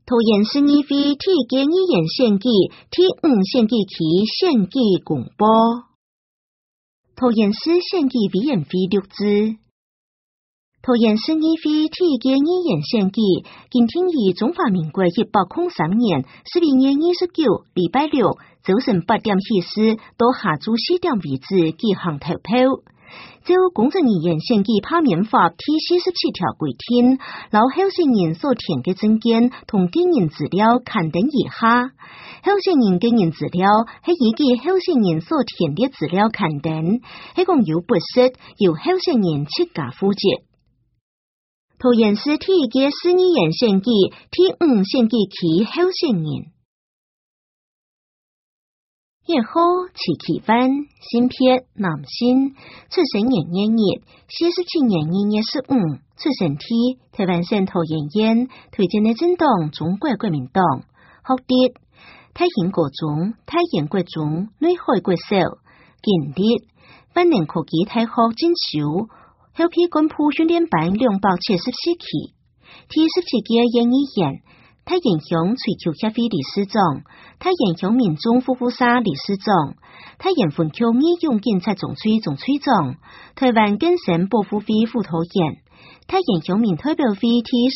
桃园市议会第几议员选举第5选举期选举公布。桃园市选举委员会录制。桃园市议会第几议员选举今天于中华民国103年12月29礼拜六早晨8点起始到下午4点为止举行投票。照公职人员选举罢免法第47条规定，留候选人所填嘅证件同个人资料刊登以下。候选人个人资料係依據候選人所填嘅資料刊登，係共有不實由候選人自家負責。桃園市第幾市議員選舉第5選舉期候選人。1號徐啟帆，性別男性，出生年月日47年2月15，出生地台灣省桃園縣，推薦的政黨中國國民黨，學歷太興國中、太原國中、內海國小，經歷萬年科技大學進修，後批幹部訓練班274期，第17屆縣議員。太原鄉水球協會理事長，太原鄉民眾服務社理事長，太原分區義勇警察總區總區長，台灣更生保護會副討員，太原鄉民代表會第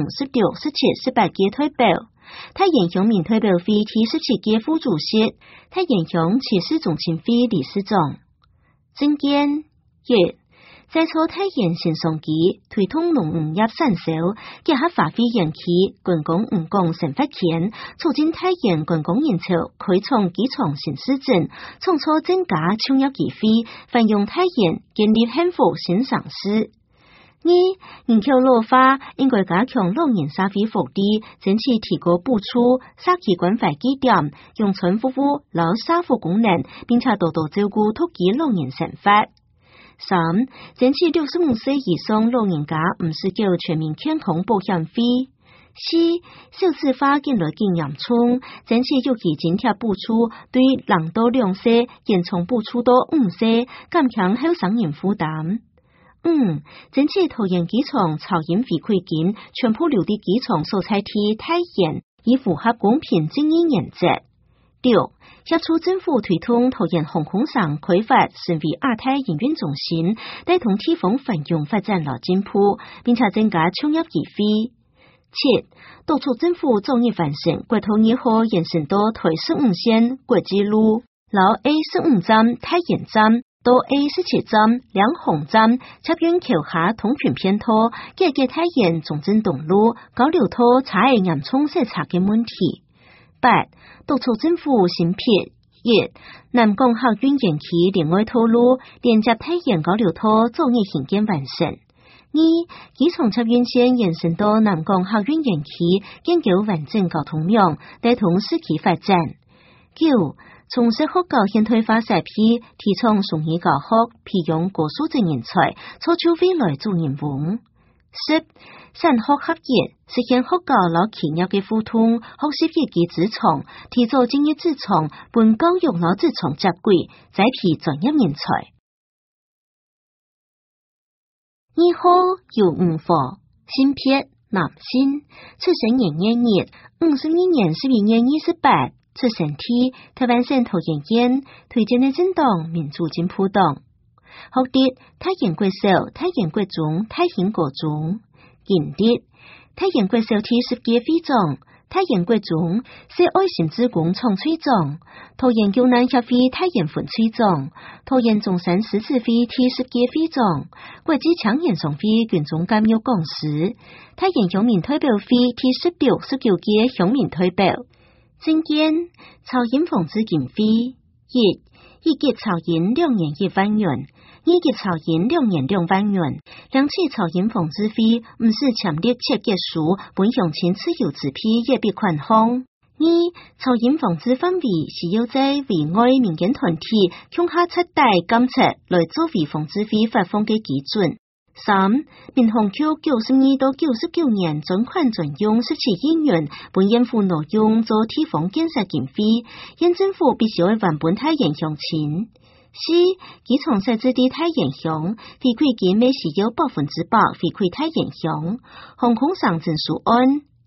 15、16、17、18屆代表，太原鄉民代表會第17屆副主席，太原鄉騎士總親會理事長。政見1。在初太原新上期推動農業產銷，結合發揮園區觀光漁港生發權，促進太原觀光人潮開創基礎新市鎮，創造增加創業機會，繁榮太原建立幸福新城市。2. 人口老化應該加強老人社會福利，爭取提高補助、社區關懷據點、用村服務、老社福功能，並且多多照顧獨居老人生活。3. 爭取65歲以上老人家59全民健康保險費。4. 少子化近來更嚴重，爭取育兒津貼補助對0到2歲延長補助到5歲，減輕後生人負擔。5. 爭取桃園機場超營回饋金全部留地機場所在地太原，以符合公平正義原則。6. 協助政府推動桃園航空城開發成為亞太營運中心，帶動地方繁榮發展和進步，並且增加創業機會。7. 督促政府早日完成國道2號延伸到台15線國際路，老 A15 站太原站到 A17 站兩洪站插運橋下通權偏拖，結結太原中正東路交流道查係嚴重塞車嘅問題。8. 督促政府審批1. 南港客運園區另外套路連接太原交流道早日興建完成。2. 機場插運線延伸到南港客運園區，建構完整交通網，帶動市區發展。9. 從事學校現代化社批，提倡雙語教學，培養高素質人才，造就未來做人王。10. 產學合一，實現學校和企業嘅互通，學習業嘅職場，提早進入職場，本教育和職場接軌，栽培專業人才。2號游5號，性別男性，出生年月日52年12月28，出生地台灣省桃園縣，推薦的政黨民主進步黨。學歷太原國小、太原國中、太興國中。經歷太原國小第10屆會長，太原國中社愛心志工廠區長，桃園救難協會太原分區長，桃園中山獅子會第10屆會長，國際搶演唱會群眾監獄講師，太原鄉民代表會第18、19屆鄉民代表。政見超營防治經費1級超營2年1萬元，2級超營2年2萬元，2次超營防治費唔是簽立切結書，本鄉親自由支批也別款項。2超營防治範圍是要在圍外民間團體向下徹底監察來作為防治費發放嘅基準。3民航局92到99年專款專用17億元，本應付挪用做地方建設經費，縣政府必須要還本太原鄉親。4機場設置地太原鄉，回饋金每是有100%回饋太原鄉，航空上證書案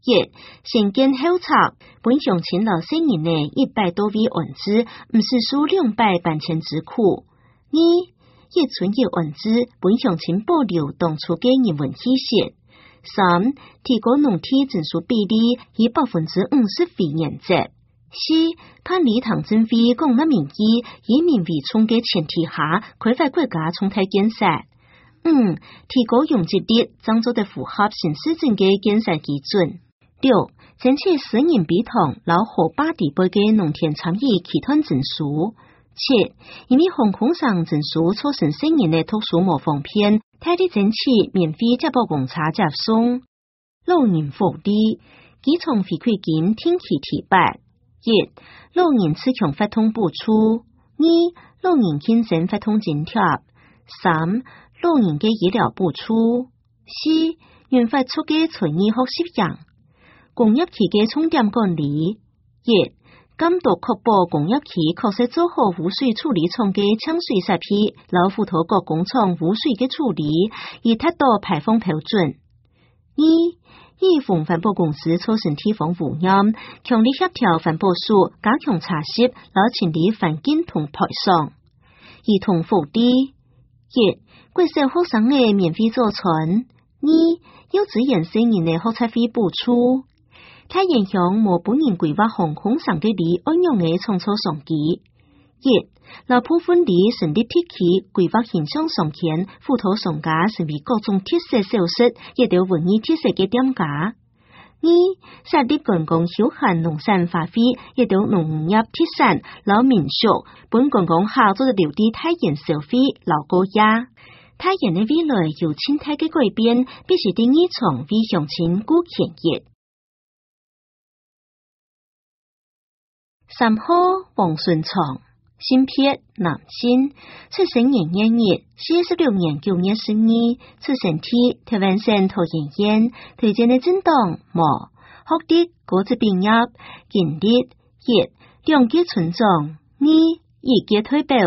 一、先見考察，本鄉勤勞新人的100多位案子，唔是數200辦錢之苦。二、一存一案子，本鄉勤保留當初嘅人文氣息。三、提高農體證書比例以50%為原則。四、判理唐政府公納民意以民為重嘅前提下，規範國家重大建設。五、提高用積率，將做得符合新市政嘅建設基準。六、爭取私人比同老合法地位嘅農田參與期團證書。七、因為航空上證書促成新人嘅特殊模仿片，大力爭取免費接駁公車接送。老人福利，基礎回饋金定期提拔。一、老人持強發通補助。二、老人健身發通津貼。三、老人嘅醫療補助。四、原發出嘅隨意學習營。工業期嘅重點管理。一、監督確保工業期確實做好污水處理廠嘅搶水設備，老虎頭各工廠污水嘅處理，以達到排放標準。二、以防環保公司促成地方污染，強力協調環保署，加強查實，老清理環境同排放。兒童福利。一、國小學生嘅免費坐船。二、幼稚園成人嘅學冊費補助。太影響無本人規劃航空上嘅里安用嘅創造上機。一、老部分里成立鐵器規劃形象上前，斧頭上架成為各種特色小食，亦都文藝特色嘅店家。二、設立公共休閒農產花費，亦都農業特產老民宿，本公共下做留地太原消費老高雅。太原嘅未來有生態嘅改變，必須定義從為鄉親顧前業。3號王順創，新撇男性，出生年1月，46年9月12日，出生地台灣省桃園縣，推薦的政黨無，學歷高職畢業，經歷一、2級村長，2、1級退保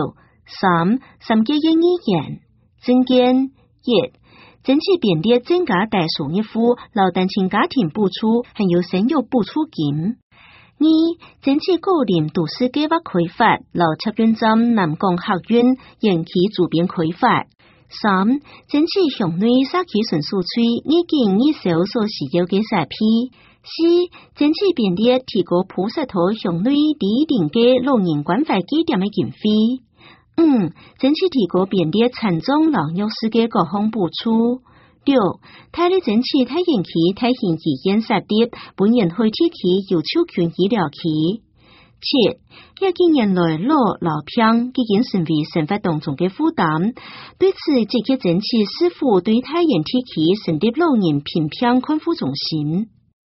，3、3級業議員，政見1、爭取編列增加代數一戶老單親家庭補助，還有生育補助金。二、爭取高齡都市計劃開發，老捷運站南港客運延期主編開發。3、爭取鄉內社區純素區二景二手所需要嘅設備。4、爭取編列提高普薩圖鄉內里鄰嘅老人關懷據點嘅經費。5、爭取提高編列殘障老弱勢嘅各項補助。6、大力爭取太原區太縣醫院設立，本院會體區有超權醫療區。7、廿幾年來老病已經成為生活當中嘅負擔，對此積極爭取市府對太原體區成立老人貧病看護中心。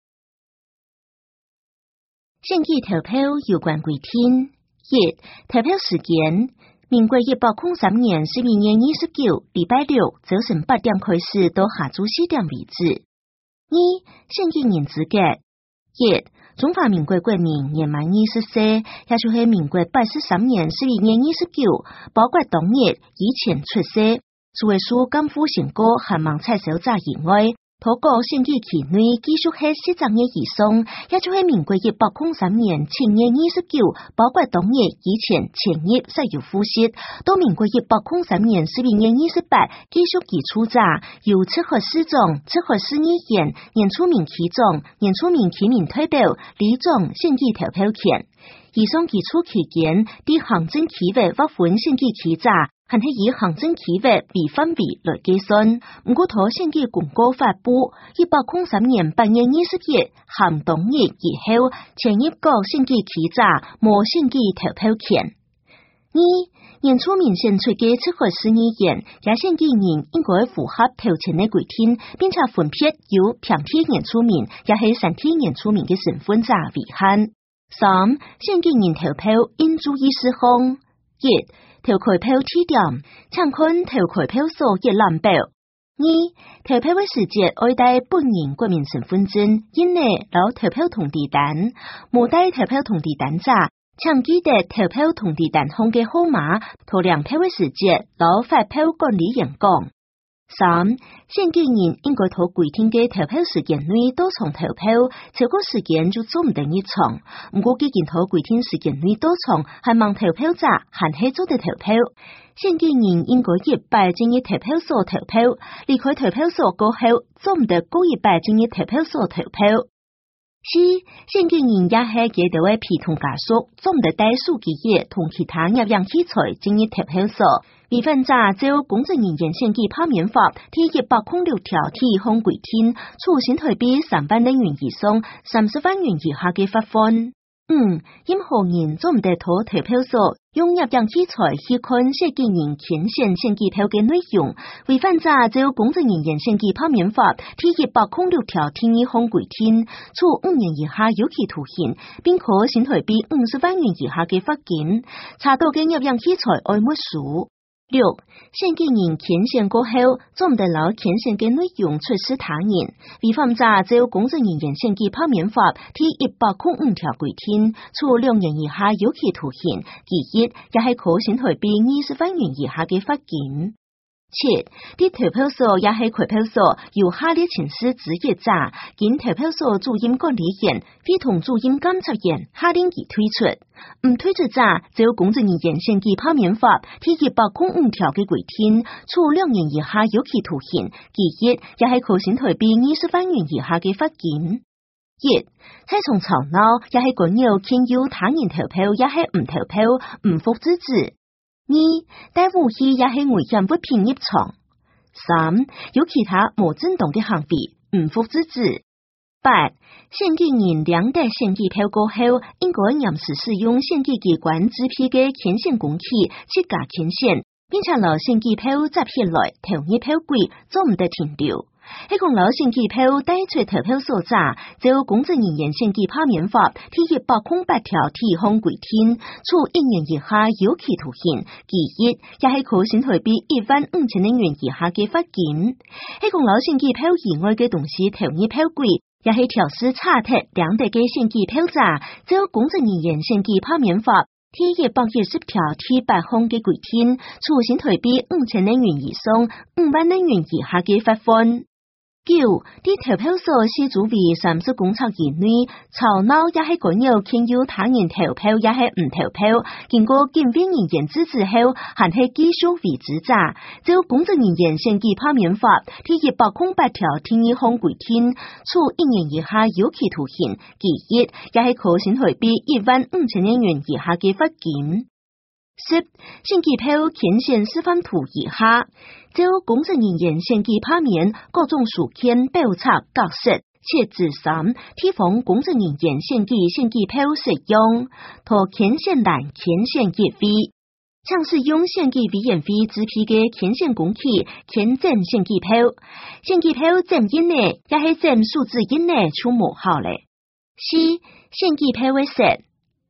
選舉投票有關規定。1、投票時間。民國103年12月29日禮拜六早晨8點開始到下晝4點為止。2、選舉人資格。1、中華民國國民年滿20歲，也就是民國83年12月29日，包括當日以前出世，除了屬甘夫成果和盲彩小者以外，透過選舉期內繼續係10年以上，也就是民國103年7月29日，包括當日以前前日使用複習，到民國103年12月28日，繼續以出者由七合市長、七合市議員、原住民區長、原住民居民代表、里長選舉投票權。以上基礎期間，對行政區域劃分選舉區者，還係以行政區域為範圍來計算。唔過，妥選舉公告發布103年8月20日，含當日以後，前一個選舉區者無選舉投票權。2、原住民選出嘅七合市議員，也選舉人應該符合投錢的規定，並且分別由平地原住民也係山地原住民嘅身份者為限。3、選舉人投票應注意事項。1、投開票地點，請看投開票所一覽表。2、投票嘅時節愛帶本人國民身份證，印內攞投票通知單。無帶投票通知單者，請記得投票通知單上嘅號碼，投兩票嘅時節攞發票管理員講。 3. 選舉人應該喺規定嘅投票時間內到場投票，超過時間就做唔定入場。唔過既然喺規定時間內到場，係盲投票者限係做得投票。選舉人應該1擺進入投票所投票，離開投票所過後，做唔得過1擺進入投票所投票。4. 選舉人也係記得為陪同家屬，做唔得帶數據頁同其他攝影器材進入投票所。違反者照公職人員選舉罷免法第106條提控規定，處新台幣3萬元以上30萬元以下嘅罰款。5. 任何人做唔得到投票所用攝影器材去看選舉人填寫選舉票嘅內容，違反者照公職人員選舉罷免法第106條提控規定，處5年以下有期徒刑，並可新台幣50萬元以下嘅罰金。查到嘅攝影器材愛沒收。6. 選舉人填寫過後，做唔得攞填寫嘅內容出示他人，違反者照公職人員選舉罷免法第105條規定，處2年以下有期徒刑，其一也係可新台幣20萬元以下嘅罰金。7. 啲投票所也係開票所由下列情事執業者，經投票所主任管理員非同主任監察員下令其推出。唔推出者，照公職人員選舉罷免法第105條嘅規定，處2年以下有期徒刑，其一也係可新台幣20萬元以下嘅罰金。1. 猜從吵鬧也係干擾牽誘他人投票，也係唔投票唔服制止。2. 帶武器也係危險物品入場。3. 有其他無正當嘅行為，唔服制止。8. 選舉人領得選舉票過後，應該嚴實使用選舉機關支批嘅填寫工具設假填寫，並且攞選舉票集起來投入票櫃，做唔得停留。喺講攞選舉票帶出投票所者，照公職人員選舉罷免法第108條提控規定，處1年以下有期徒刑，其一也係可新台幣15000元以下嘅罰金。喺講攞選舉票以外嘅東西投入票櫃，也係調試查剔兩地嘅選舉票者，照公職人員選舉罷免法第110條第8項嘅規定，處新台幣5000元以上5萬元以下嘅罰款。9. 啲投票所是主為30公尺以內，吵鬧也係干擾牽誘他人投票，也係唔投票，經過檢驗人員制止後，還係繼續為之者，照公職人員選舉罷免法第108條第2項規定，處1年以下有期徒刑，其一也係可新台幣15000元以下嘅罰金。10. 選舉票填寫示範圖以下，照公職人員選舉罷免各種書籤標冊格式設置3，提防公職人員選舉票使用，圖填寫欄填寫頁位，像使用選舉委員會支批嘅填寫工具填寫選舉票，選舉票佔印內也係佔數字印內就無效咧。4. 選舉票為色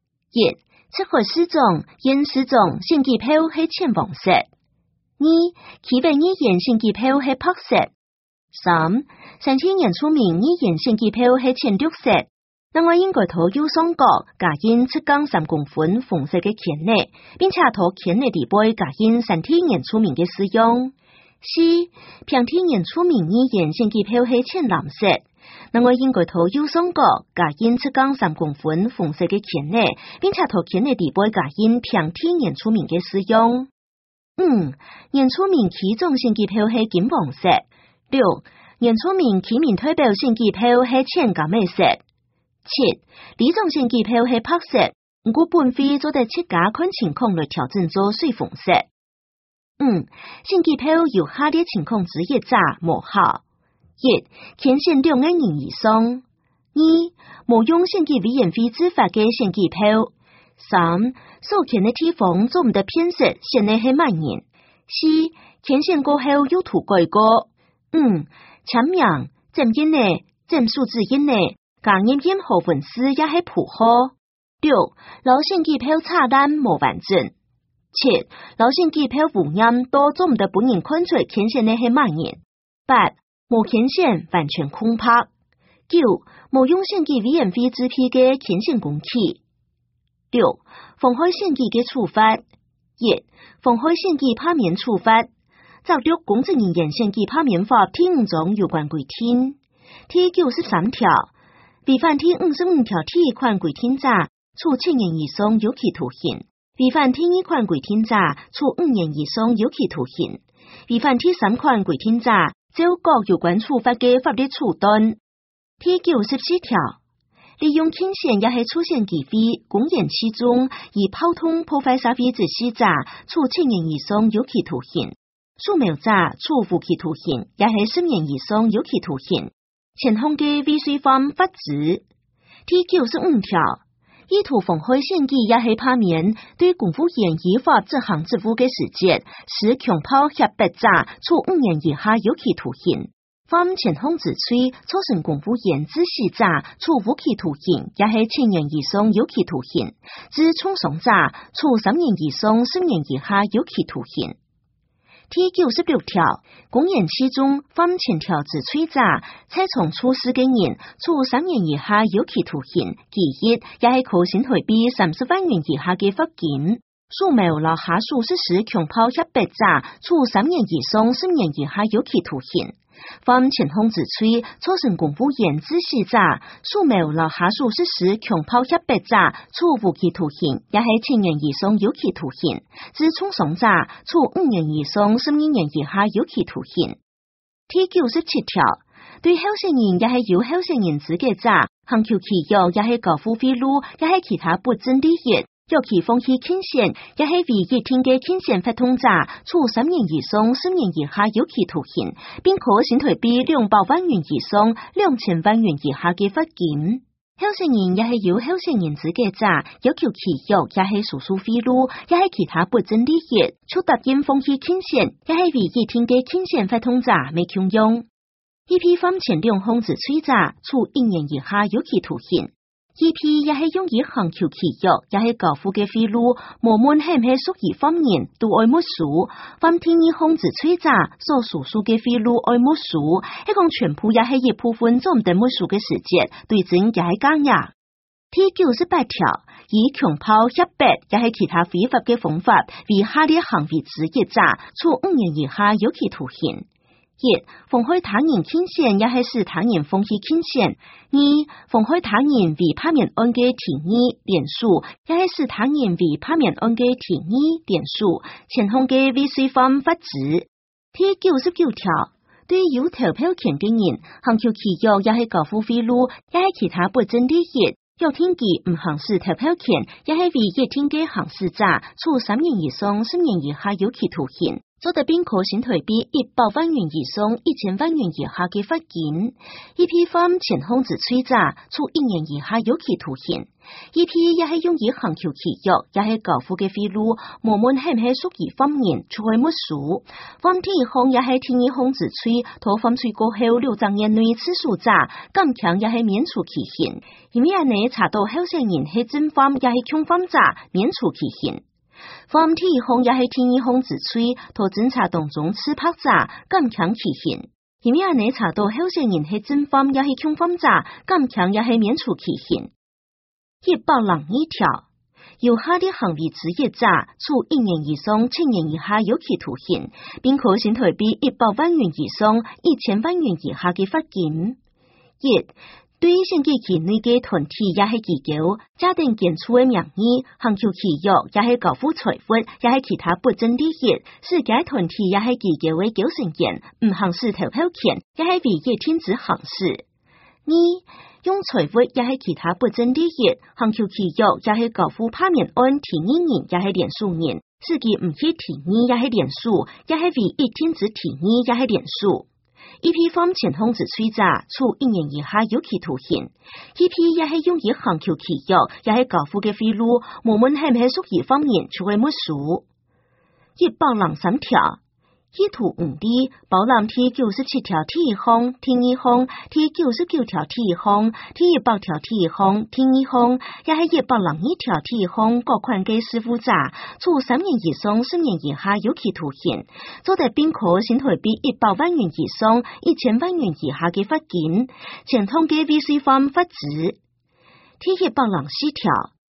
1. 赤褐絲種、煙絲種選舉票係淺黃色。2. 企穩議員選舉票係白色。3. 3千人出名議員選舉票係淺綠色。另外應該塗右上角加印7.3公分紅色嘅鉛內，並且塗鉛內底部加印3天人出名嘅使用。4. 平天人出名議員選舉票係淺藍色。另外應該塗右上角加印7.3公分紅色嘅鉛內，並且塗鉛內底部加印平天人出名嘅使用。5. 人出名其中選舉票係金黃色。6. 人出名其民代表選舉票係淺咖啡色。7. 呢種選舉票係白色，唔過本會做得設假看情況來調整做水紅色。選舉票有下列情況之一者無效。1. 填寫2萬人以上。2. 無用選舉委員會執法嘅選舉票。3. 所填嘅地方做唔得偏色，顯得係萬人。4. 填寫過後有塗改過。5. 簽名、佔印內、佔數字印內，加入任何文字也係譜號。6. 攞選舉票查單無完整。7. 攞選舉票污染都做唔得本人看出填寫嘅係萬人。8. 無填寫完全空白。9. 無用選舉委員會支批嘅填寫工具。6. 妨害選舉嘅處罰。1. 妨害選舉罷免處罰。 照着公職人員選舉罷免法第5章有關規定。第93條，違反第55條第1款規定者，處7年以上有期徒刑；違反第2款規定者，處5年以上有期徒刑；違反第3款規定者，照各有關處罰嘅法律處斷。第94條，利用傾線也係出現機會，公然欺眾，以炮通破壞社會秩序者，處7年以上有期徒刑；數謀者，處無期徒刑，也係10年以上有期徒刑。前項嘅未遂犯法治。第95條，意圖妨害選舉也係罷免，對公務員依法執行職務嘅時節，使強迫脅迫者，處5年以下有期徒刑。犯前項之罪，造成公務員致死者，處無期徒刑，也係7年以上有期徒刑；致重傷者，處3年以上10年以下有期徒刑。第96條，公然欺眾，犯前條之罪者，採從處事嘅人，處3年以下有期徒刑，其一也係可新台幣30萬元以下嘅罰金。數謀留下屬實施強迫脅迫者，處3年以上10年以下有期徒刑。犯前項之罪，造成公務員致死者，數謀留下屬實施強迫脅迫者，處無期徒刑，也係7年以上有期徒刑；致重傷者，處5年以上12年以下有期徒刑。第97條，對候選人也係有候選人資格者，行求其有也係交付賄賂，也係其他不正利益，尤其放棄傾線，也係違約聽嘅傾線發通者，處3年以上10年以下有期徒刑，並可新台幣200萬元以上2000萬元以下嘅罰金。候選人也係有候選人資格者，要求其有也係數數賄賂，也係其他不正利益，就答應放棄傾線，也係違約聽嘅傾線發通者未強用。一批犯前2項之罪者，處1年以下有期徒刑。一批也係用以行求其有，也係交付嘅賄賂，無論係唔係屬於犯人，都愛沒收。犯第2項之罪者，所數數嘅賄賂愛沒收，一共全部也係一部分做唔得沒收嘅時節，對證也係加壓。第98條，以強迫脅迫，也係其他非法嘅方法，為下列行為之一者，處5年以下有期徒刑。一、妨害他人傾線，也係使他人放棄傾線；二、妨害他人為罷免案嘅提議連署，也係使他人為罷免案嘅提議連署，前項嘅未遂犯法治。第99條，對有投票權嘅人，行求其有，也係交付賄賂，也係其他不正利益，有聽其唔行使投票權，也係違約聽嘅行使者，處3年以上10年以下有期徒刑。做得並可新台幣100萬元以上1000萬元以下嘅罰金。一批犯前項之罪者，處1年以下有期徒刑。一批也係用以行求其有，也係交付嘅賄賂，無論係唔係屬於犯人，就會沒收。犯第1項也係第2項之罪，同犯罪過後6個月內起訴者，減強也係免除其刑。因為你查到候選人係真犯，也係強犯者，免除其刑。犯第1項也係第2項之罪，同偵查當中持拍者，減強其刑。因為你查到候選人係真犯，也係強犯者，減強也係免除其刑。102條，有下列行為之一者，處1年以上7年以下有期徒刑，並可新台幣100萬元以上1000萬元以下嘅罰金。一、對選舉期內嘅團體也係機構，假定建處嘅名義，行求其有，也係交付財物，也係其他不正利益，使該團體也係機構嘅構成人，唔行使投票權，也係違約停止行使。二、用財物也係其他不正利益，行求其有，也係交付罷免案提議人，也係連署人，使其唔去提議，也係連署，也係違約停止提議，也係連署。一批犯前項之罪者，處1年以下有期徒刑。一批也係用以行求其有，也係交付嘅賄賂，無論係唔係屬於犯人，就會沒收。103條，意圖誤利，包含第97條第1項、第2項、第99條第1項、第100條第1項、第2項，也係102條第1項各款嘅事務者，處3年以上10年以下有期徒刑，做得並可新台幣100萬元以上1000萬元以下嘅罰金，前項嘅未遂犯法治。第104條，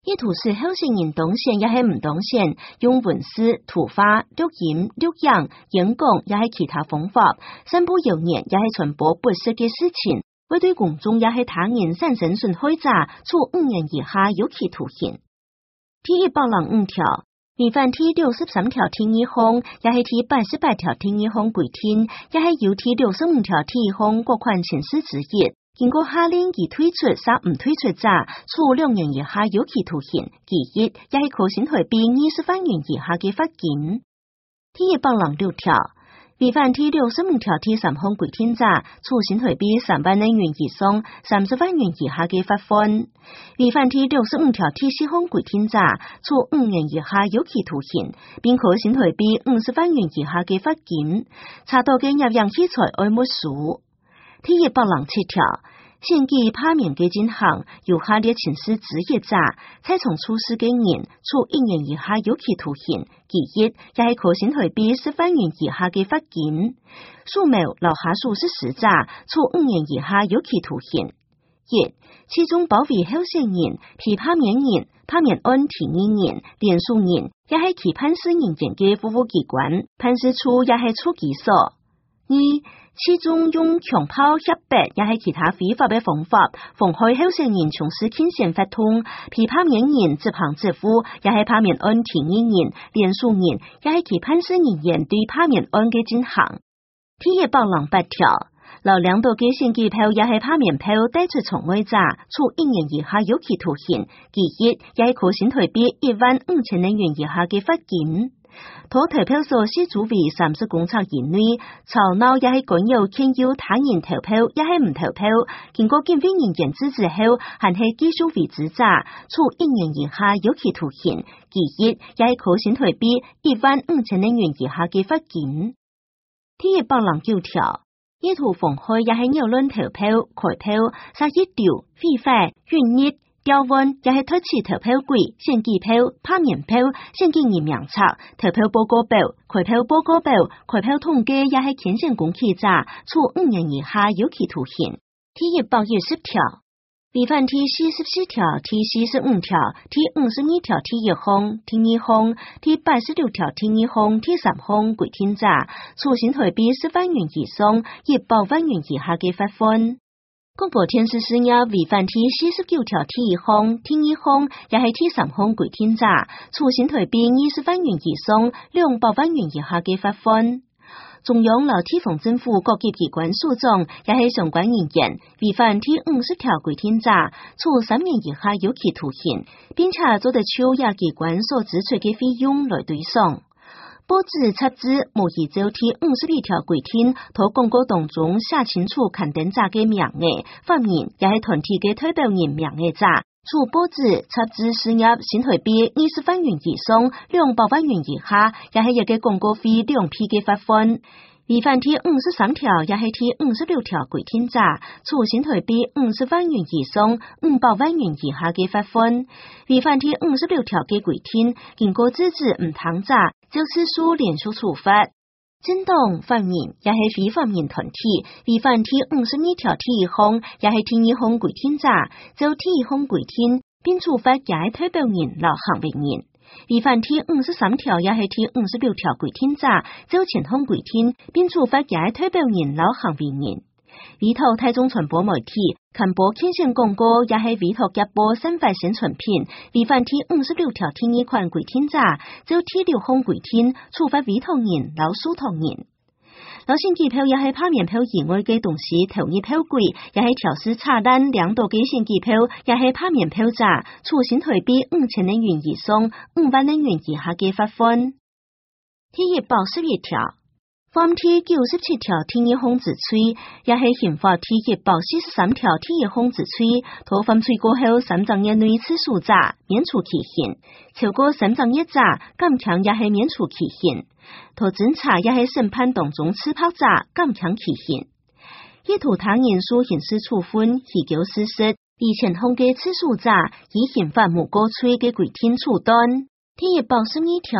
意圖是候選人當選也係唔當選，用文字、圖畫、錄音、錄影、演講也係其他方法，散布謠言也係傳播不實嘅事情，為對公眾也係他人產生損害者，處5年以下有期徒刑。第105條，違反第63條第2項，也係第88條第2項規定，也係有第65條第1項各款情事之一。經過下令而退出或唔退出者，處2年以下有期徒刑，其一也係可審台幣20萬元以下嘅罰金。第106條，違反第65條第3項規定者，處審台幣3萬元以上30萬元以下嘅罰款。違反第65條第4項規定者，處5年以下有期徒刑，並可審台幣50萬元以下嘅罰金。查到嘅入樣器材愛沒收。第107條，獻祭罷免嘅進行有下列情事之一者，再從出事嘅人，處1年以下有期徒刑，其一也係可審台幣10萬元以下嘅罰金。數謀留下數事實者，處5年以下有期徒刑。一、其中包圍候選人、被罷免人、罷免案提議人、連署人，也係其判事人員嘅服務機關，判事處也係處機所。二、其中用強炮脅迫也係其他非法嘅方法，妨害候選人從事競選活動，被罷免人執行職務，也係罷免案提議人、連署人，也係其判事人員對罷免案嘅進行。第108條，留2道嘅選舉票也係罷免票帶出場外者，處1年以下有期徒刑，其一也係可審台幣15000元以下嘅罰金。妥投票所是主為30公尺以內，吵鬧也係干擾牽誘他人投票，也係唔投票，經過檢驗人員制止後，還係繼續維持者，處1年以下有期徒刑，其一也係可審台幣15000元以下嘅罰金。第109條，意圖妨害也係擾亂投票、開票、殺一條、非法、冤孽、調換也係推遲投票櫃、選舉票、罷免票、選舉人名冊、投票報告表、開票報告表、開票統計也係牽涉公契者，處5年以下有期徒刑。第110條，違反第44條、第45條、第52條第1項、第2項、第86條第2項、第3項規定者，處審台幣10萬元以上100萬元以下嘅罰款。廣播電視事業違反第49條第1項、第2項，也係第3項規定者，處審台幣20萬元以上200萬元以下嘅罰款。中央和地方政府各級機關首長也係相關人員違反第50條規定者，處3年以下有期徒刑，並且做得超也機關所支出嘅費用來對償。報紙雜誌無依照第52條規定，喺廣告當中寫清楚刊登者嘅名額，發言也係團體嘅代表人名額者，處報紙雜誌事業審台幣20萬元以上200萬元以下，也係一個廣告費2批嘅罰款。違反第53條也係第56條規定者，處審台幣50萬元以上500萬元以下嘅罰款。違反第56條嘅規定，經過制止唔當者，就次數連續處罰。政黨、法人也係非法人團體，違反第52條第1項也係第2項規定者，就第1項規定，並處罰也係代表人和行為人。違反第53條也係第56條規定者，就前項規定，並處罰也係代表人和行為人。委託大眾傳播媒體刊播競選廣告也係委託夾播散發宣傳品，違反第56條第2款規定者，就第6項規定，處罰委託人和受託人。老選舉票也係罷免票以外嘅東西投入票櫃，也係調試查單2道嘅選舉票，也係罷免票者，處審台幣5000元以上5萬元以下嘅罰款。第111條，犯第97條第2項之罪，也係刑法第143條第1項之罪，逃犯罪過後3個月內起訴者免除其刑，超過3個月者減輕也係免除其刑。逃偵查也係審判當中刺拍者減輕其刑。意圖他人訴刑事處分虛構事實，以前項嘅起訴者以刑法無過罪嘅規定處斷。第182條，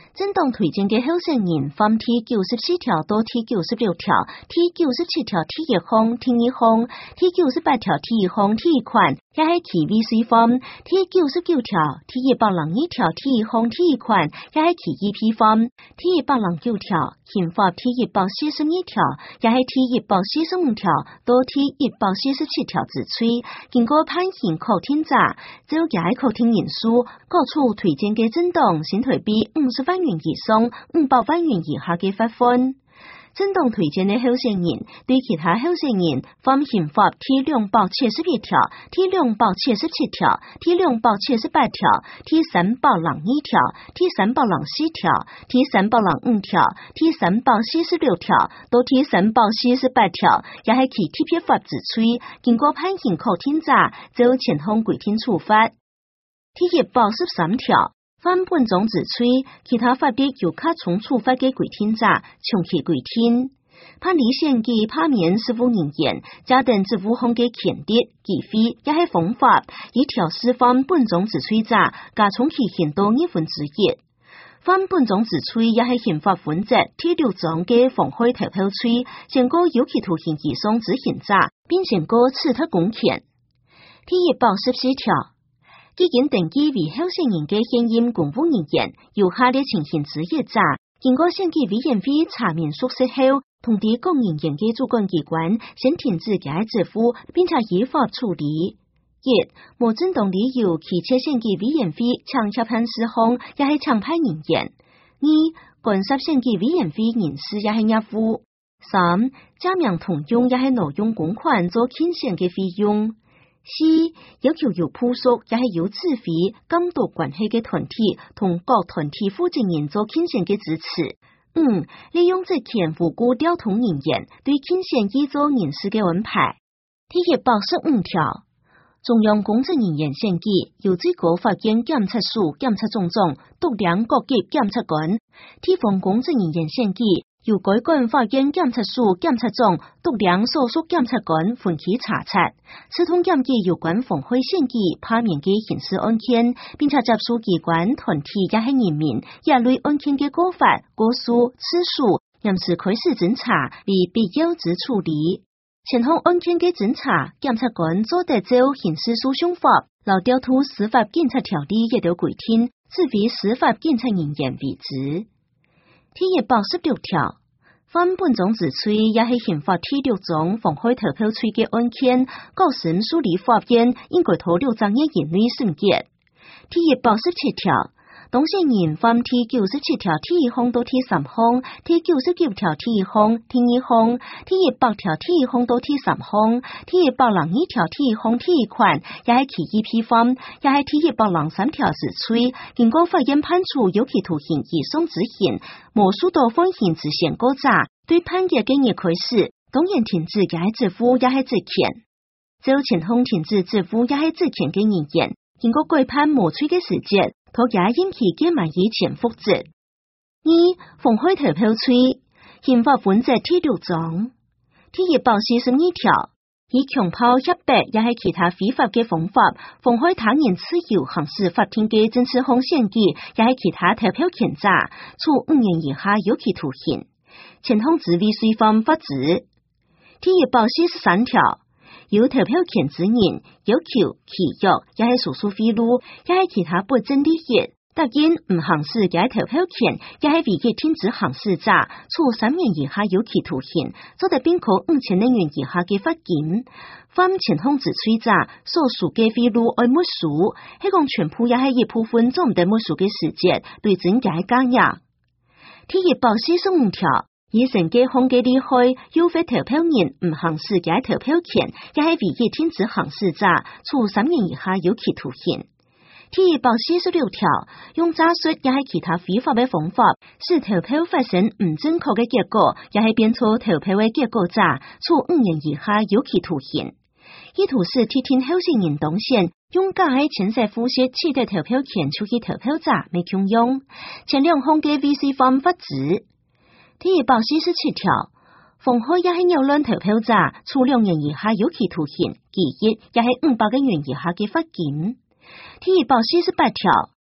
政党推荐嘅候選人分第94條到第96條、第97條第一項、第二項、第98條第一項、第一款，也係其VC form。第99條、第102條第一項、第一款，也係其EP form。第109條、憲法第142條，也係第145條到第147條自吹，經過判刑確定者，只要解確定人數，各處推薦嘅政黨先推比50萬元以上、500萬元以下嘅罰款。政黨推薦嘅候選人對其他候選人分憲法第271條、第277條、第278條、第302條、第304條、第305條、第346條到第348條，也係其特別法自吹，經過判刑確定者，就前項規定處罰。第113條。犯本種自吹，其他法律有較重處罰嘅規定者，從其規定。判理選舉罷免事務人員，加等職務項嘅權利、機會，也係方法，以調適犯本種自吹者，加重其刑到1/2。犯本種自吹也係刑法分則第6章嘅妨害投票吹，限過有期徒刑以上之刑者，並限過褫奪公權。第114條。已經登記為候選人嘅現任公務人員，有下列情形之一者，經過選舉委員會查明屬實後，通知公務員嘅主管機關先停止其職務，並且依法處理。1. 無正當理由拒絕選舉委員會搶協辦事項，也係搶派人員。2. 干涉選舉委員會人事，也係業務。3. 假名同用，也係挪用公款做競選嘅費用。4. 要求有附屬，也係有指揮監督關係嘅團體同各團體負責人做競選嘅支持。5. 利用職權無故調動人員，對競選依做人事嘅安排。第115條，中央公職人員選舉由最高法院檢察署檢察總長督量各級檢察官，地方公職人員選舉由該管法院檢察署檢察長督量所屬檢察官分期查察，此通檢舉有關妨害選舉罷免嘅刑事案件，並且接受機關團體也係人民也類案件嘅過法、過數、次數，嚴時開始偵查為必要之處理。前項案件嘅偵查，檢察官做得照刑事訴訟法、勞調度司法檢察條例一條規定，指為司法檢察人員為職。第116條，犯本種自吹也係刑法第6章妨害投票吹嘅案件，高審處理法院應該投6章嘅言內審結。第117條，當選人犯第97條第1項到第3項、第99條第1項、第2項、第100條第1項到第3項、第102條第1項第1款，也係其EP犯，也係第103條自吹，經過法院判處有期徒刑以上之刑，無數到犯刑之前過者，對判決嘅日開始，當然停止嘅係職務也係職權，就前項停止職務也係職權嘅人員，經過改判無吹嘅時節，托也引起嘅埋以前復職。2. 妨害投票吹，刑法分則第6章第142條，以強暴脅迫也係其他非法嘅方法，妨害他人自由行使法定嘅政治項選舉，也係其他投票權者，處5年以下有期徒刑。前項之為隨犯法子。第143條，有投票權之人要求契約，也係訴訟賄賂，也係其他不正利益，答應唔行使嘅投票權，也係違逆停止行使者，處3年以下有期徒刑，做得並科5000元以下嘅罰金。犯前項自吹者所屬嘅賄賂愛沒收，係講全部也係一部分做唔得沒收嘅時節，對真嘅加壓。第145條，以成嘅項嘅利害，誘發投票人唔行使嘅投票權，也係違逆停止行使者，處3年以下有期徒刑。第146條，用詐術也係其他非法嘅方法，使投票發生唔正確嘅結果，也係變錯投票嘅結果者，處5年以下有期徒刑。意圖使提聽候選人當選，用假嘅前世付息取得投票權出去投票者未強用，前兩項嘅VC犯法子。第147條，妨害也係擾亂投票者，處2年以下有期徒刑，其一也係500元以下嘅罰金。第148條，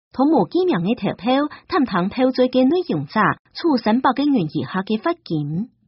同無記名嘅投票，探討票罪嘅內容者，處300元以下嘅罰金。